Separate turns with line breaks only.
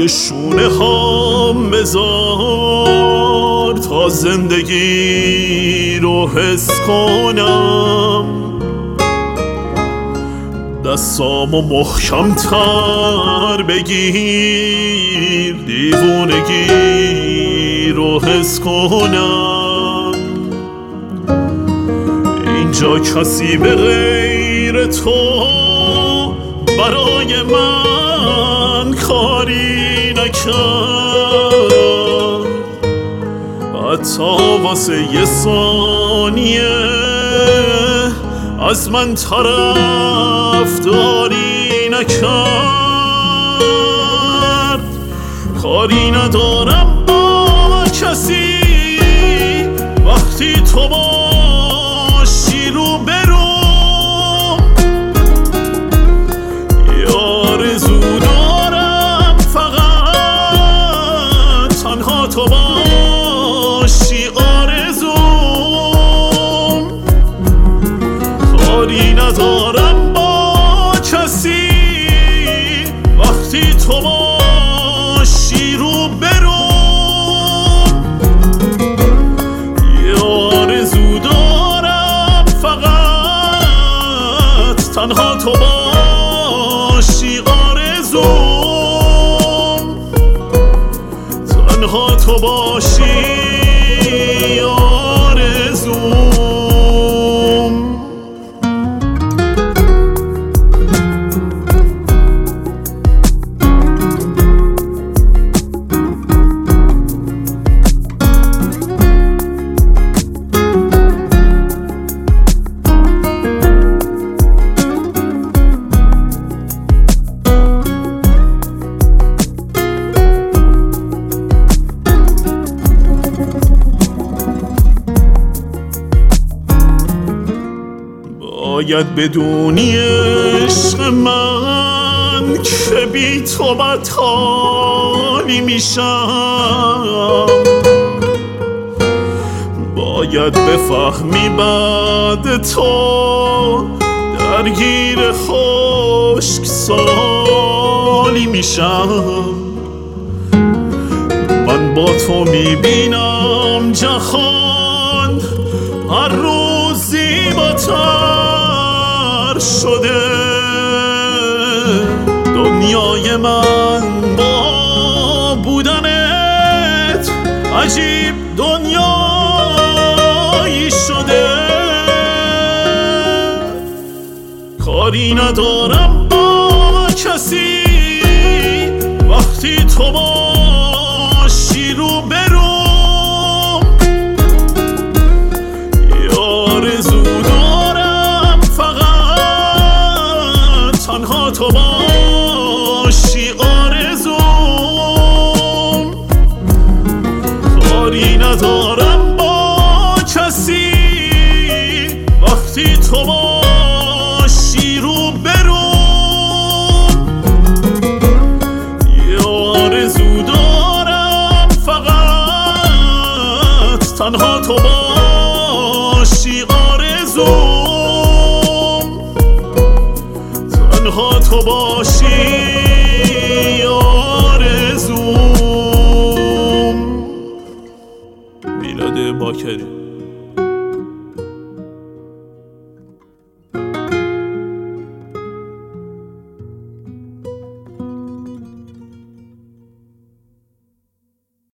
روی شونه هم بذار تا زندگی رو حس کنم. دستامو محکم تر بگیر دیوونگی رو حس کنم. اینجا کسی به غیر تو برای من کاری نکرد، حتی واسه یه ثانیه از من طرفداری نکرد. کاری ندارم با کسی وقتی تو باشی رو برم. یه آرزو دارم فقط تنها تو باشی آرزوم. کاری ندارم با کسی وقتی تو باشی رو برم. یه آرزو دارم فقط تنها تو باشی آرزوم. تنها تو باشی آرزوم. باید بدونی عشق من که بی تو بدحالی میشم. باید بفهمی بعد تو درگیر خشک سالی میشم. من با تو میبینم جهان هر روز زیباتر شده. دنیای من با بودنت عجیب دنیایی شده. کاری ندارم با کسی وقتی تو باشی رو برم. یه آرزو دارم فقط تنها تو باشی آرزوم. کاری ندارم با کسی وقتی تو باشی رو برم. یه آرزو دارم فقط تنها تو باشی آرزوم. تنها تو باشی